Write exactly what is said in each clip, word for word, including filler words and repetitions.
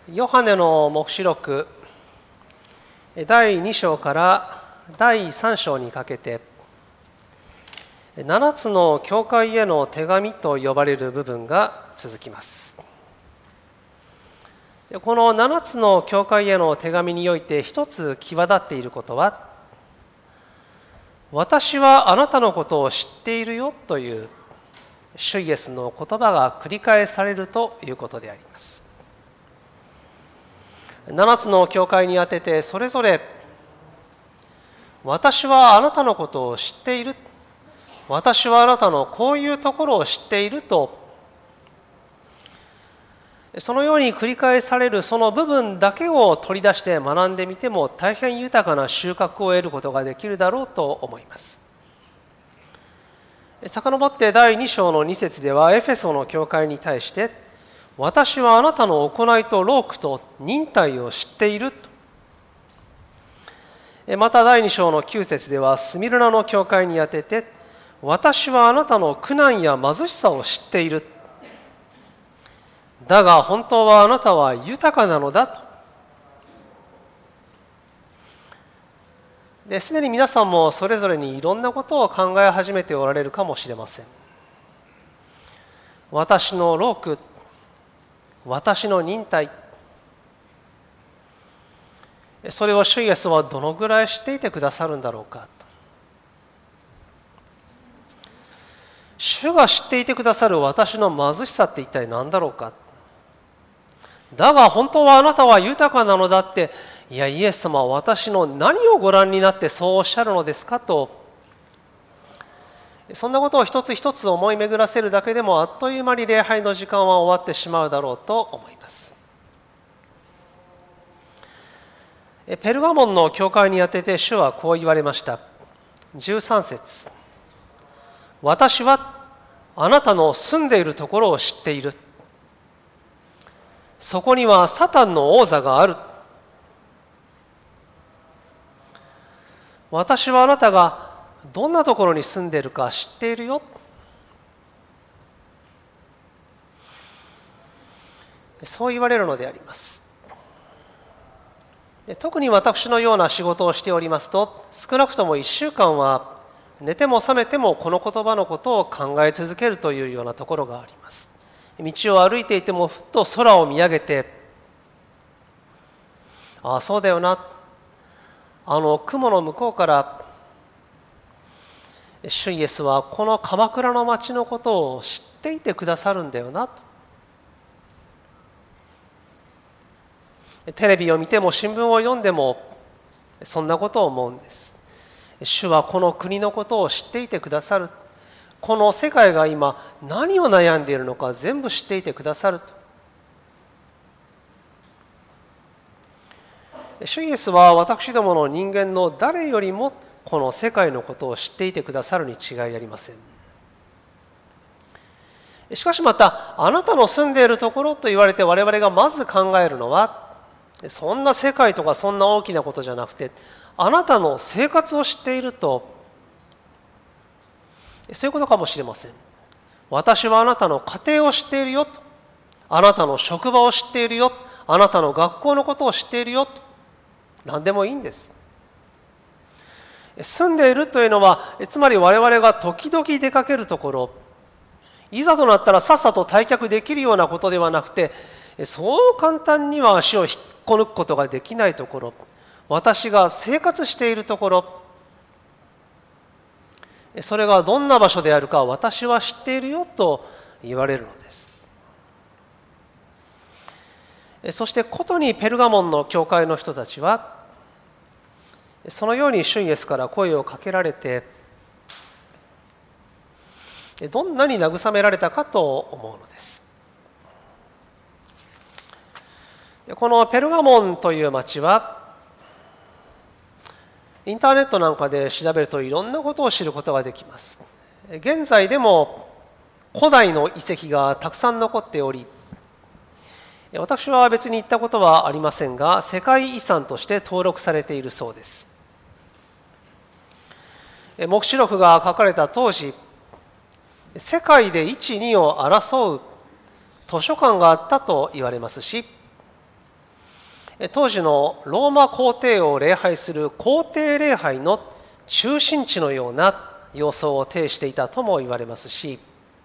ヨハネの黙示録だいに章からだいさん章にかけてななつの教会への手紙と呼ばれる部分が続きます。このななつの教会への手紙において一つ際立っていることは、私はあなたのことを知っているよという主イエスの言葉が繰り返されるということであります。ななつの教会にあててそれぞれ、私はあなたのことを知っている、私はあなたのこういうところを知っていると、そのように繰り返されるその部分だけを取り出して学んでみても大変豊かな収穫を得ることができるだろうと思います。遡ってだいに章のに節ではエフェソの教会に対して、私はあなたの行いと労苦と忍耐を知っていると。まただいに章のきゅう節ではスミルナの教会にあてて、私はあなたの苦難や貧しさを知っている。だが本当はあなたは豊かなのだと。ですでに皆さんもそれぞれにいろんなことを考え始めておられるかもしれません。私の労苦、私の忍耐、それを主イエスはどのぐらい知っていてくださるんだろうかと。主が知っていてくださる私の貧しさって一体何だろうか。だが本当はあなたは豊かなのだって、いやイエス様は私の何をご覧になってそうおっしゃるのですかと、そんなことを一つ一つ思い巡らせるだけでもあっという間に礼拝の時間は終わってしまうだろうと思います。ペルガモンの教会にあてて主はこう言われました。じゅうさん節、私はあなたの住んでいるところを知っている。そこにはサタンの王座がある。私はあなたがどんなところに住んでいるか知っているよ。そう言われるのであります。特に私のような仕事をしておりますと、少なくともいっしゅうかんは寝ても覚めてもこの言葉のことを考え続けるというようなところがあります。道を歩いていてもふっと空を見上げて、ああそうだよな、あの雲の向こうから主イエスはこの鎌倉の町のことを知っていてくださるんだよなと。テレビを見ても新聞を読んでもそんなことを思うんです。主はこの国のことを知っていてくださる。この世界が今何を悩んでいるのか全部知っていてくださると。主イエスは私どもの人間の誰よりもこの世界のことを知っていてくださるに違いありません。しかしまた、あなたの住んでいるところと言われて我々がまず考えるのは、そんな世界とかそんな大きなことじゃなくて、あなたの生活を知っていると、そういうことかもしれません。私はあなたの家庭を知っているよと、あなたの職場を知っているよ、あなたの学校のことを知っているよと、何でもいいんです。住んでいるというのは、つまり我々が時々出かけるところ、いざとなったらさっさと退却できるようなことではなくて、そう簡単には足を引っこ抜くことができないところ、私が生活しているところ、それがどんな場所であるか私は知っているよと言われるのです。そしてことにペルガモンの教会の人たちは、そのように主イエスから声をかけられて、どんなに慰められたかと思うのです。このペルガモンという町は、インターネットなんかで調べるといろんなことを知ることができます。現在でも古代の遺跡がたくさん残っており、私は別に行ったことはありませんが、世界遺産として登録されているそうです。黙示録が書かれた当時、世界でいち、にを争う図書館があったと言われますし、 当時のローマ皇帝を礼拝する皇帝礼拝の中心地のような様相を呈していたとも言われますし、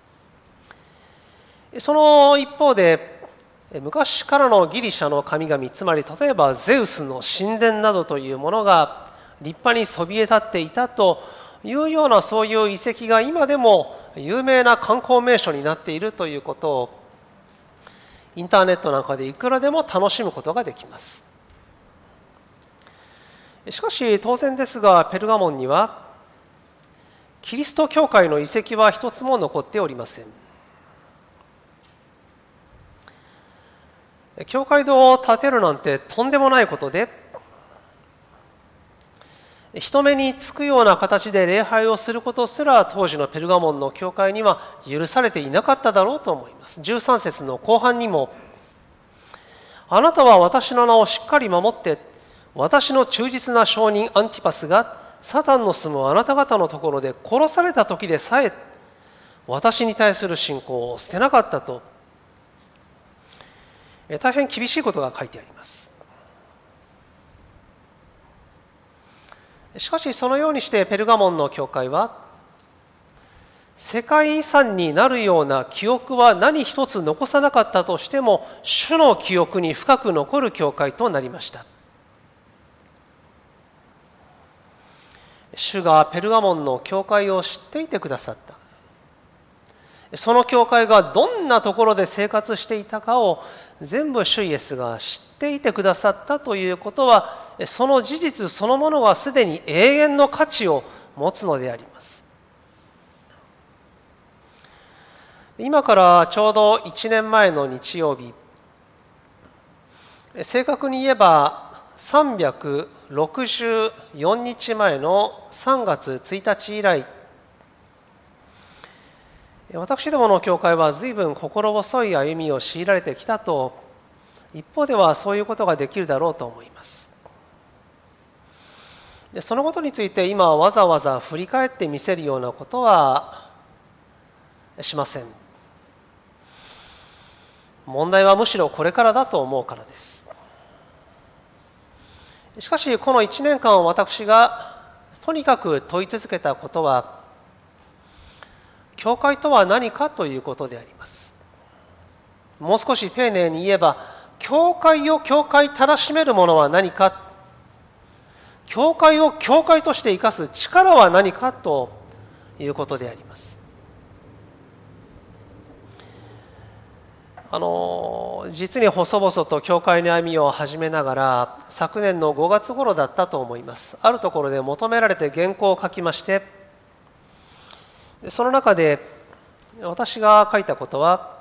その一方で昔からのギリシャの神々、つまり例えばゼウスの神殿などというものが立派にそびえ立っていたというような、そういう遺跡が今でも有名な観光名所になっているということをインターネットなんかでいくらでも楽しむことができます。しかし当然ですが、ペルガモンにはキリスト教会の遺跡は一つも残っておりません。教会堂を建てるなんてとんでもないことで、人目につくような形で礼拝をすることすら当時のペルガモンの教会には許されていなかっただろうと思います。じゅうさん節の後半にも、あなたは私の名をしっかり守って、私の忠実な証人アンティパスがサタンの住むあなた方のところで殺された時でさえ私に対する信仰を捨てなかったと、大変厳しいことが書いてあります。しかしそのようにしてペルガモンの教会は世界遺産になるような記憶は何一つ残さなかったとしても、主の記憶に深く残る教会となりました。主がペルガモンの教会を知っていてくださった。その教会がどんなところで生活していたかを全部主イエスが知っていてくださったということは、その事実そのものがすでに永遠の価値を持つのであります。今からちょうどいちねんまえの日曜日、正確に言えばさんびゃくろくじゅうよっかまえのさんがつついたち以来、私どもの教会は随分心細い歩みを強いられてきたと、一方ではそういうことができるだろうと思います。でそのことについて今わざわざ振り返ってみせるようなことはしません。問題はむしろこれからだと思うからです。しかしこのいちねんかん私がとにかく問い続けたことは、教会とは何かということであります。もう少し丁寧に言えば、教会を教会たらしめるものは何か、教会を教会として生かす力は何かということであります。あの実に細々と教会の歩みを始めながら、昨年のごがつ頃だったと思います。あるところで求められて原稿を書きまして、その中で私が書いたことは、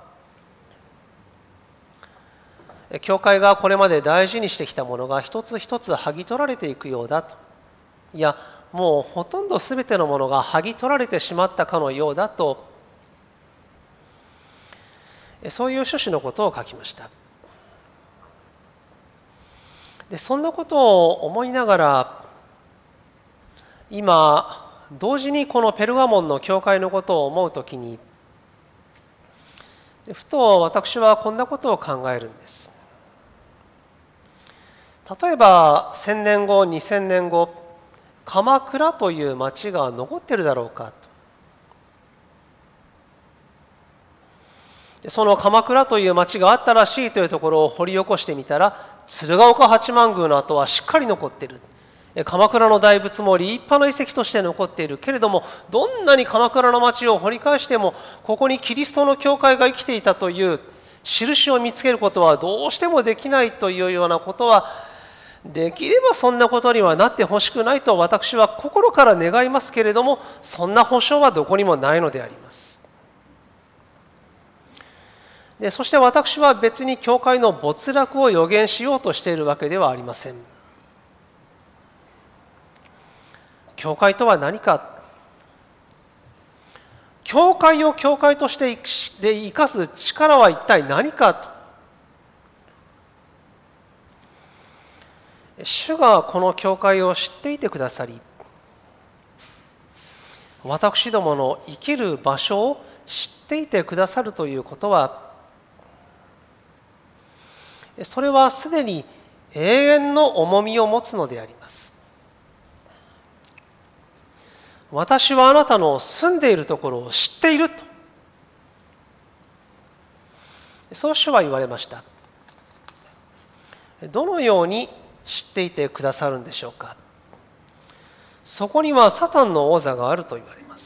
教会がこれまで大事にしてきたものが一つ一つ剥ぎ取られていくようだと、いやもうほとんど全てのものが剥ぎ取られてしまったかのようだと、そういう趣旨のことを書きました。でそんなことを思いながら、今同時にこのペルガモンの教会のことを思うときに、ふと私はこんなことを考えるんです。例えばせんねんご、にせんねんご、鎌倉という町が残っているだろうかと。その鎌倉という町があったらしいというところを掘り起こしてみたら、鶴岡八幡宮の跡はしっかり残っている。鎌倉の大仏も立派な遺跡として残っているけれども、どんなに鎌倉の町を掘り返しても、ここにキリストの教会が生きていたという印を見つけることはどうしてもできないというようなことは、できればそんなことにはなってほしくないと私は心から願いますけれども、そんな保証はどこにもないのであります。でそして私は別に教会の没落を予言しようとしているわけではありません。教会とは何か、教会を教会として生かす力は一体何かと、主がこの教会を知っていてくださり、私どもの生きる場所を知っていてくださるということは、それはすでに永遠の重みを持つのであります。私はあなたの住んでいるところを知っていると、そう主は言われました。どのように知っていてくださるんでしょうか。そこにはサタンの王座があると言われます。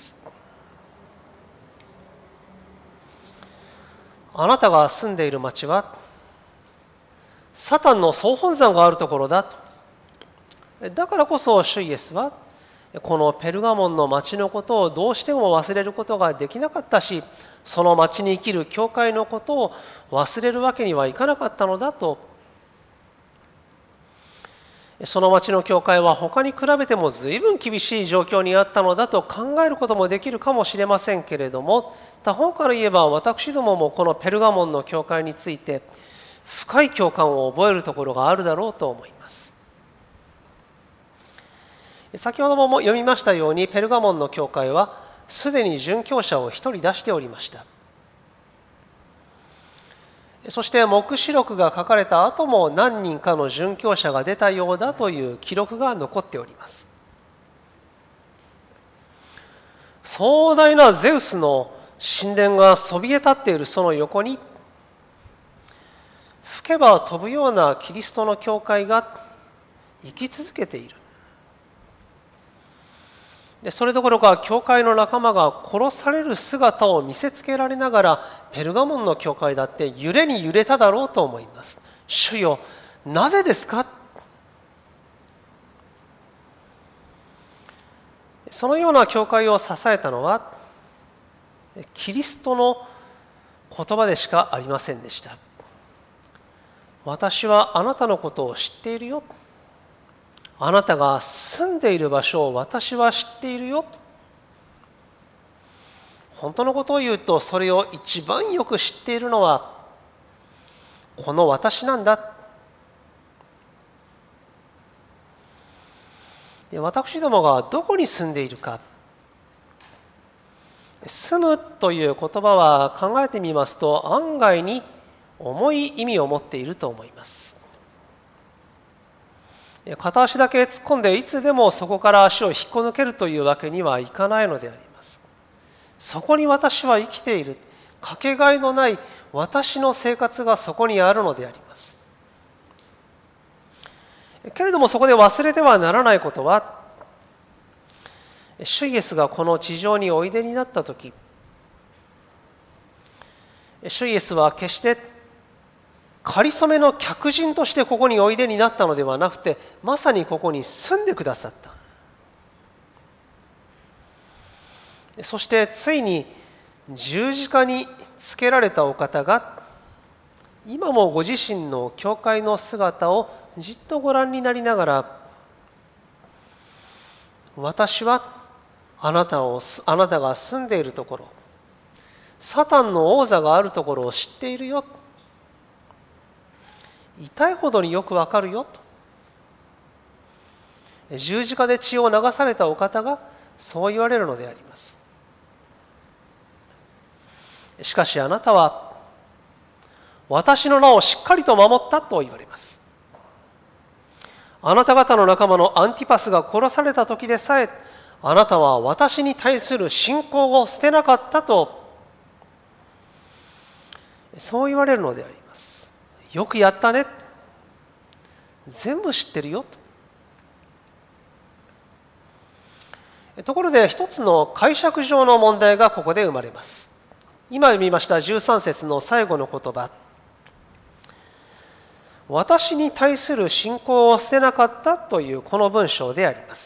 あなたが住んでいる町はサタンの総本山があるところだと。だからこそ主イエスはこのペルガモンの町のことをどうしても忘れることができなかったし、その町に生きる教会のことを忘れるわけにはいかなかったのだと。その町の教会は他に比べても随分厳しい状況にあったのだと考えることもできるかもしれませんけれども、他方から言えば私どももこのペルガモンの教会について深い共感を覚えるところがあるだろうと思います。先ほども読みましたように、ペルガモンの教会はすでに殉教者を一人出しておりました。そして黙示録が書かれた後も何人かの殉教者が出たようだという記録が残っております。壮大なゼウスの神殿がそびえ立っているその横に、吹けば飛ぶようなキリストの教会が生き続けている。でそれどころか教会の仲間が殺される姿を見せつけられながら、ペルガモンの教会だって揺れに揺れただろうと思います。主よ、なぜですか。そのような教会を支えたのはキリストの言葉でしかありませんでした。私はあなたのことを知っているよ。あなたが住んでいる場所を私は知っているよ。本当のことを言うと、それを一番よく知っているのはこの私なんだ。で私どもがどこに住んでいるか。住むという言葉は考えてみますと案外に重い意味を持っていると思います。片足だけ突っ込んでいつでもそこから足を引っこ抜けるというわけにはいかないのであります。そこに私は生きている。かけがえのない私の生活がそこにあるのであります。けれどもそこで忘れてはならないことは、主イエスがこの地上においでになったとき、主イエスは決してかりそめの客人としてここにおいでになったのではなくて、まさにここに住んでくださった。そしてついに十字架につけられたお方が今もご自身の教会の姿をじっとご覧になりながら、私はあなたをあなたが住んでいるところ、サタンの王座があるところを知っているよ。痛いほどによくわかるよと。十字架で血を流されたお方がそう言われるのであります。しかしあなたは私の名をしっかりと守ったと言われます。あなた方の仲間のアンティパスが殺された時でさえ、あなたは私に対する信仰を捨てなかったと、そう言われるのであります。よくやったね。全部知ってるよと。ところで一つの解釈上の問題がここで生まれます。今読みましたじゅうさん節の最後の言葉、私に対する信仰を捨てなかったというこの文章であります。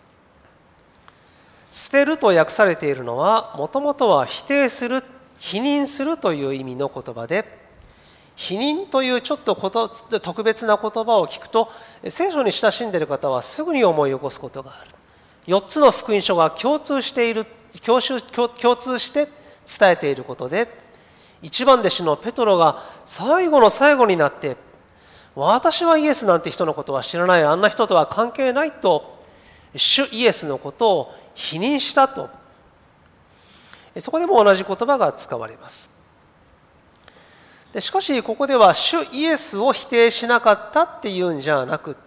捨てると訳されているのは、もともとは否定する、否認するという意味の言葉で、否認というちょっとこと特別な言葉を聞くと、聖書に親しんでいる方はすぐに思い起こすことがある。よっつの福音書が共通している、共通して伝えていることで、一番弟子のペトロが最後の最後になって、私はイエスなんて人のことは知らない、あんな人とは関係ないと、主イエスのことを否認したと。そこでも同じ言葉が使われます。 でしかしここでは主イエスを否定しなかったっていうんじゃなくって、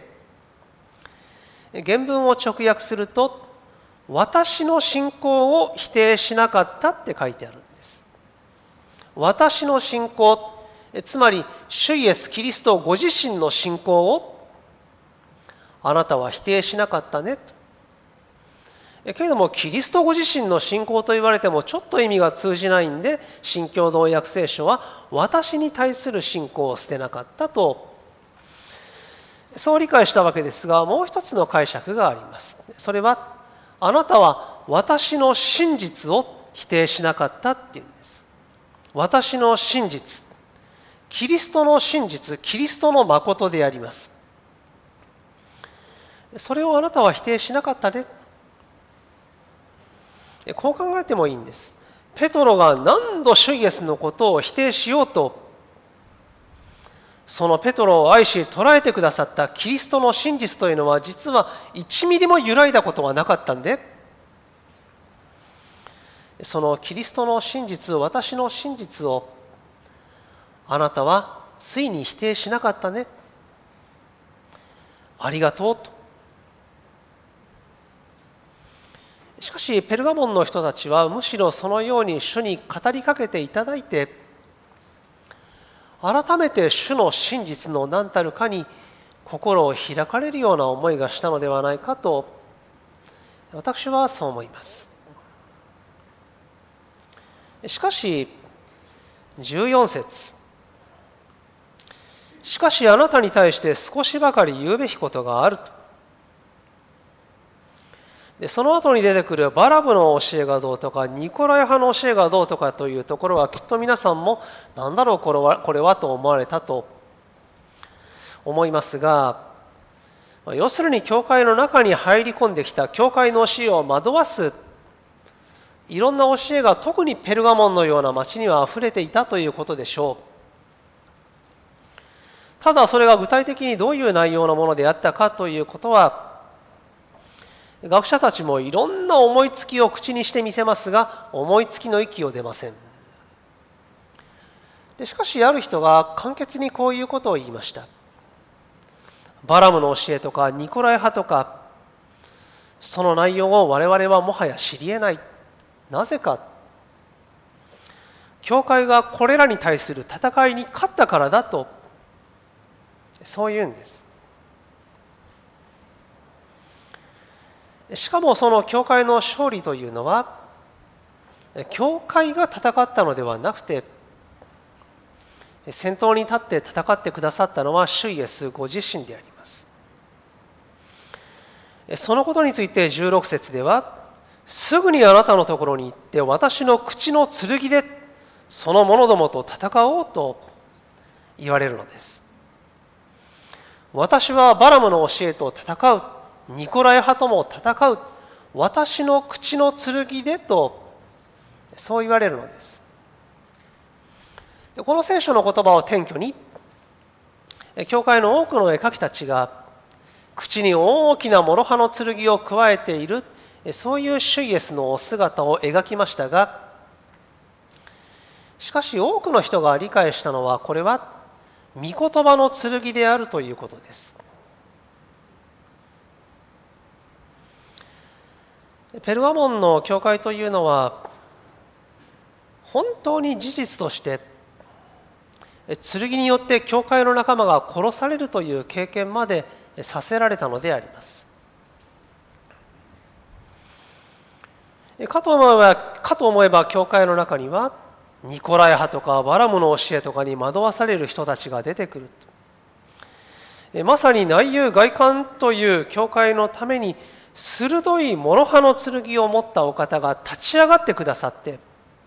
原文を直訳すると私の信仰を否定しなかったって書いてあるんです。私の信仰、つまり主イエスキリストご自身の信仰をあなたは否定しなかったねと。けれどもキリストご自身の信仰と言われてもちょっと意味が通じないんで、新共同訳聖書は私に対する信仰を捨てなかったと、そう理解したわけですが、もう一つの解釈があります。それはあなたは私の真実を否定しなかったっていうんです。私の真実、キリストの真実、キリストの誠であります。それをあなたは否定しなかったね。こう考えてもいいんです。ペトロが何度主イエスのことを否定しようと、そのペトロを愛し捉えてくださったキリストの真実というのは実はいちミリも揺らいだことはなかったんで、そのキリストの真実、私の真実をあなたはついに否定しなかったね、ありがとうと。しかしペルガモンの人たちはむしろそのように主に語りかけていただいて、改めて主の真実の何たるかに心を開かれるような思いがしたのではないかと私はそう思います。しかしじゅうよん節、しかしあなたに対して少しばかり言うべきことがあると。でその後に出てくるバラブの教えがどうとかニコライ派の教えがどうとかというところはきっと皆さんも何だろうこれはこれはと思われたと思いますが、要するに教会の中に入り込んできた教会の教えを惑わすいろんな教えが特にペルガモンのような町にはあふれていたということでしょう。ただそれが具体的にどういう内容のものであったかということは、学者たちもいろんな思いつきを口にしてみせますが、思いつきの域を出ません。でしかしある人が簡潔にこういうことを言いました。バラムの教えとかニコライ派とか、その内容を我々はもはや知り得ない。なぜか、教会がこれらに対する戦いに勝ったからだと、そう言うんです。しかもその教会の勝利というのは、教会が戦ったのではなくて、先頭に立って戦ってくださったのは主イエスご自身であります。そのことについてじゅうろく節では、すぐにあなたのところに行って私の口の剣でその者どもと戦おうと言われるのです。私はバラムの教えと戦う、ニコライ派とも戦う、私の口の剣でとそう言われるのです。この聖書の言葉を典拠に、教会の多くの絵描きたちが口に大きな諸刃の剣を加えている、そういう主イエスのお姿を描きましたが、しかし多くの人が理解したのは、これは御言葉の剣であるということです。ペルガモンの教会というのは本当に事実として剣によって教会の仲間が殺されるという経験までさせられたのであります。かと思えば、かと思えば教会の中にはニコライ派とかバラムの教えとかに惑わされる人たちが出てくる。まさに内憂外患という教会のために鋭い諸刃の剣を持ったお方が立ち上がってくださって、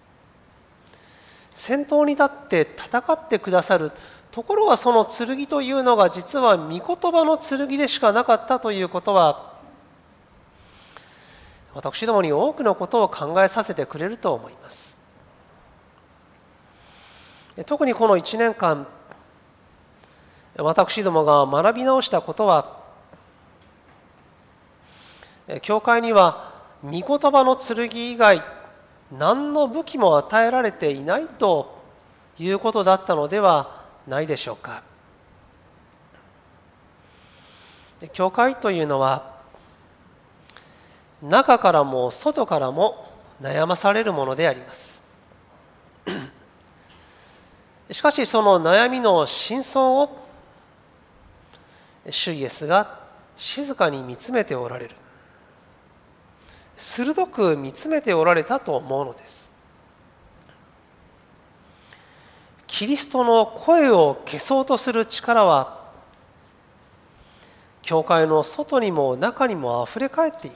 先頭に立って戦ってくださる。ところがその剣というのが実は御言葉の剣でしかなかったということは、私どもに多くのことを考えさせてくれると思います。特にこのいちねんかん、私どもが学び直したことは、教会には御言葉の剣以外何の武器も与えられていないということだったのではないでしょうか。教会というのは中からも外からも悩まされるものであります。しかしその悩みの真相を主イエスが静かに見つめておられる、鋭く見つめておられたと思うのです。キリストの声を消そうとする力は教会の外にも中にもあふれ返っている。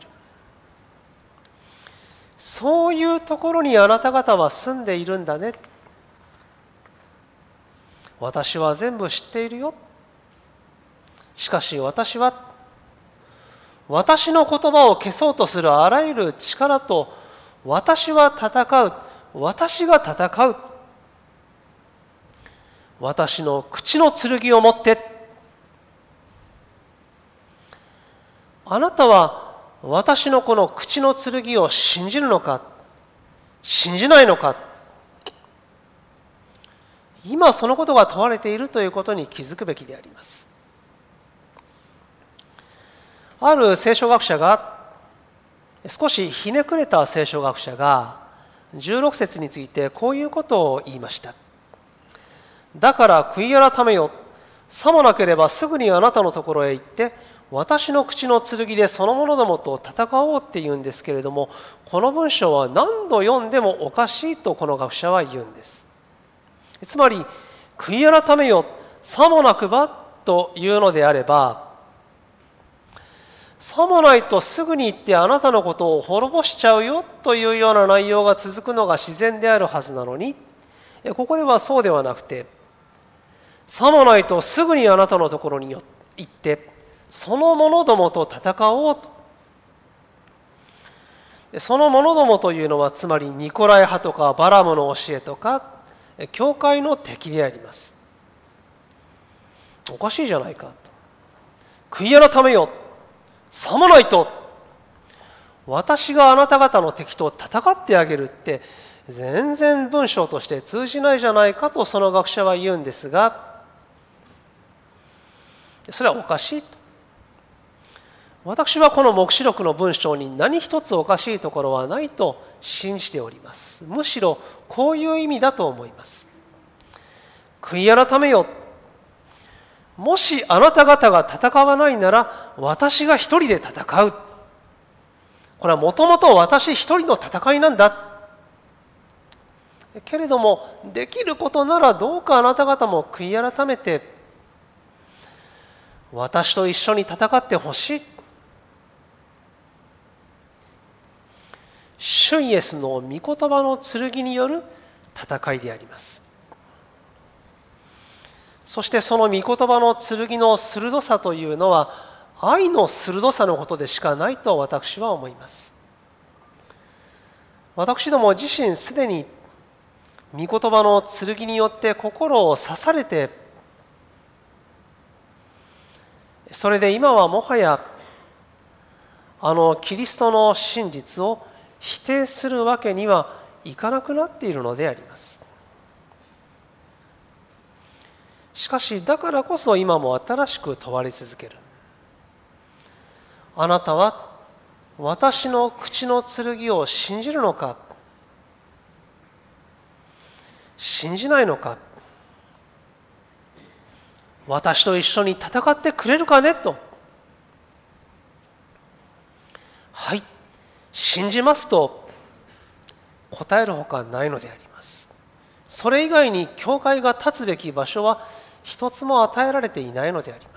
そういうところにあなた方は住んでいるんだね。私は全部知っているよ。しかし私は私の言葉を消そうとするあらゆる力と私は戦う、私が戦う。私の口の剣を持ってあなたは私のこの口の剣を信じるのか信じないのか。今そのことが問われているということに気づくべきであります。ある聖書学者が、少しひねくれた聖書学者がじゅうろく節についてこういうことを言いました。だから悔い改めよ。さもなければすぐにあなたのところへ行って私の口の剣でその者どもと戦おうって言うんですけれども、この文章は何度読んでもおかしいとこの学者は言うんです。つまり悔い改めよ、さもなくばというのであれば、さもないとすぐに言ってあなたのことを滅ぼしちゃうよというような内容が続くのが自然であるはずなのに、ここではそうではなくて、さもないとすぐにあなたのところに行ってその者どもと戦おうと。その者どもというのはつまりニコライ派とかバラムの教えとか教会の敵であります。おかしいじゃないかと。悔い改めよ、さもないと私があなた方の敵と戦ってあげるって全然文章として通じないじゃないかとその学者は言うんですが、それはおかしいと。私はこの黙示録の文章に何一つおかしいところはないと信じております。むしろこういう意味だと思います。悔い改めよ、もしあなた方が戦わないなら私が一人で戦う。これはもともと私一人の戦いなんだ。けれどもできることならどうかあなた方も悔い改めて私と一緒に戦ってほしい。主イエスの御言葉の剣による戦いであります。そしてその御言葉の剣の鋭さというのは愛の鋭さのことでしかないと私は思います。私ども自身すでに御言葉の剣によって心を刺されて、それで今はもはやあのキリストの真実を否定するわけにはいかなくなっているのであります。しかしだからこそ今も新しく問われ続ける。あなたは私の口の剣を信じるのか信じないのか。私と一緒に戦ってくれるかねと。はい、信じますと答えるほかないのであります。それ以外に教会が立つべき場所は一つも与えられていないのであります。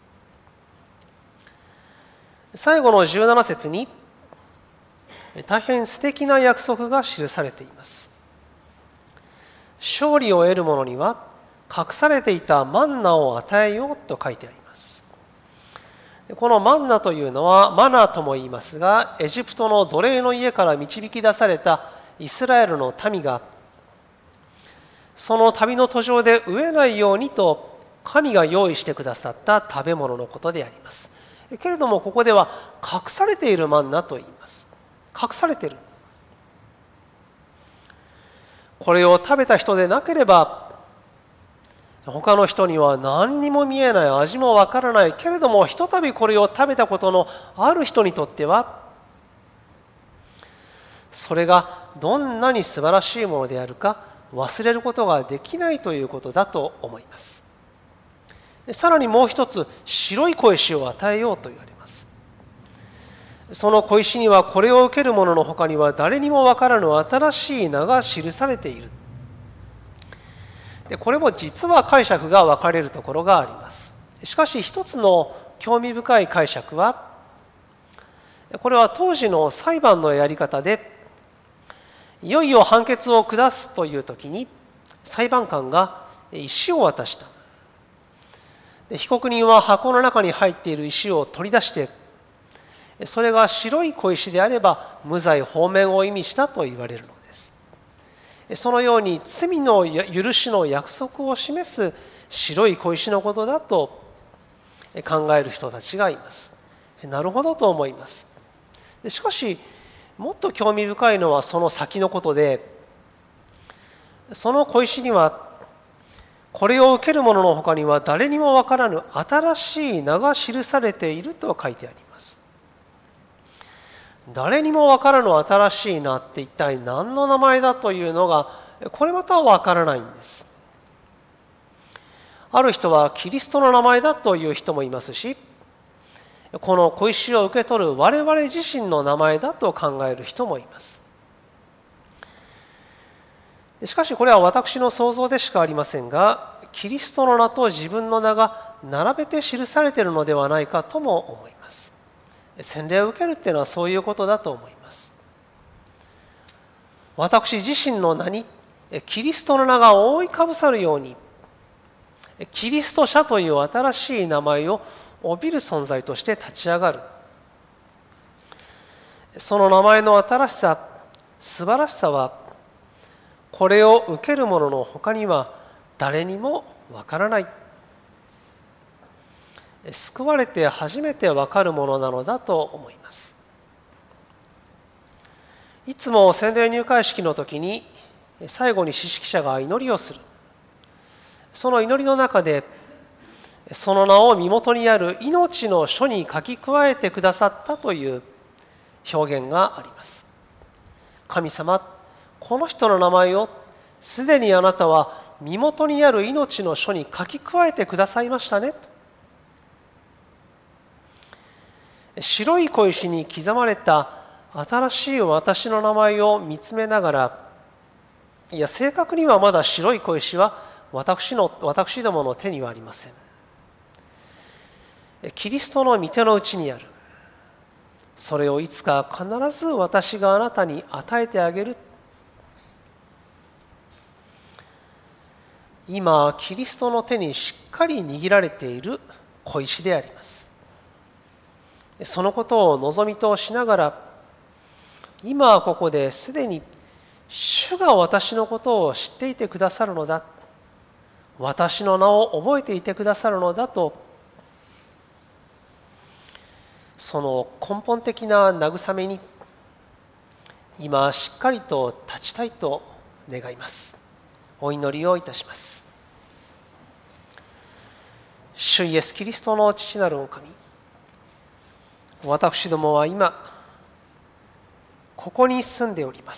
最後のじゅうなな節に大変素敵な約束が記されています。勝利を得る者には隠されていたマンナを与えようと書いてあります。このマンナというのはマナーとも言いますが、エジプトの奴隷の家から導き出されたイスラエルの民がその旅の途上で飢えないようにと神が用意してくださった食べ物のことであります。けれどもここでは隠されているマンナと言います。隠されている。 これを食べた人でなければ、他の人には何にも見えない、味もわからないけれども、ひとたびこれを食べたことのある人にとっては、それがどんなに素晴らしいものであるか忘れることができないということだと思います。さらにもう一つ、白い小石を与えようと言われます。その小石には、これを受ける者の他には誰にも分からぬ新しい名が記されている。でこれも実は解釈が分かれるところがあります。しかし一つの興味深い解釈は、これは当時の裁判のやり方で、いよいよ判決を下すという時に裁判官が石を渡した。被告人は箱の中に入っている石を取り出して、それが白い小石であれば無罪放免を意味したと言われるのです。そのように罪の許しの約束を示す白い小石のことだと考える人たちがいます。なるほどと思います。しかしもっと興味深いのはその先のことで、その小石には、これを受ける者の他には誰にも分からぬ新しい名が記されていると書いてあります。誰にも分からぬ新しい名って一体何の名前だというのが、これまた分からないんです。ある人はキリストの名前だという人もいますし、この小石を受け取る我々自身の名前だと考える人もいます。しかしこれは私の想像でしかありませんが、キリストの名と自分の名が並べて記されているのではないかとも思います。洗礼を受けるっていうのはそういうことだと思います。私自身の名にキリストの名が覆いかぶさるように、キリスト者という新しい名前を帯びる存在として立ち上がる。その名前の新しさ、素晴らしさは、これを受ける者の他には誰にもわからない。救われて初めてわかるものなのだと思います。いつも洗礼入会式の時に最後に司式者が祈りをする。その祈りの中で、その名を身元にある命の書に書き加えてくださったという表現があります。神様、この人の名前をすでにあなたは身元にある命の書に書き加えてくださいましたね。白い小石に刻まれた新しい私の名前を見つめながら、いや、正確にはまだ白い小石は私の私どもの手にはありません。キリストの御手の内にある。それをいつか必ず私があなたに与えてあげる。今、キリストの手にしっかり握られている小石であります。そのことを望みとしながら、今ここですでに主が私のことを知っていてくださるのだ、私の名を覚えていてくださるのだと、その根本的な慰めに今しっかりと立ちたいと願います。お祈りをいたします。主イエスキリストの父なるお神、私どもは今ここに住んでおります。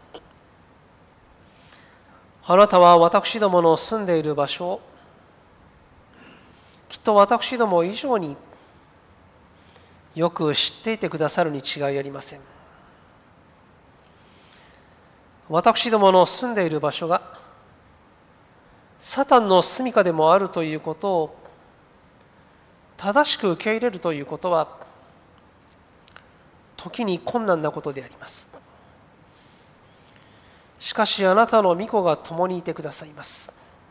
あなたは私どもの住んでいる場所をきっと私ども以上によく知っていてくださるに違いありません。私どもの住んでいる場所がサタンの住処でもあるということを正しく受け入れるということは時に困難なことであります。しかしあなたの御子が共にいてくださいます。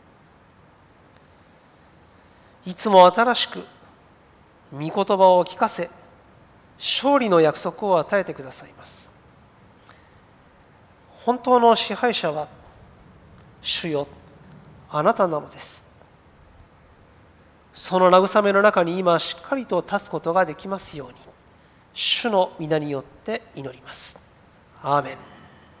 いつも新しく御言葉を聞かせ、勝利の約束を与えてくださいます。本当の支配者は主よ、あなたなのです。その慰めの中に今しっかりと立つことができますように、主の御名によって祈ります。アーメン。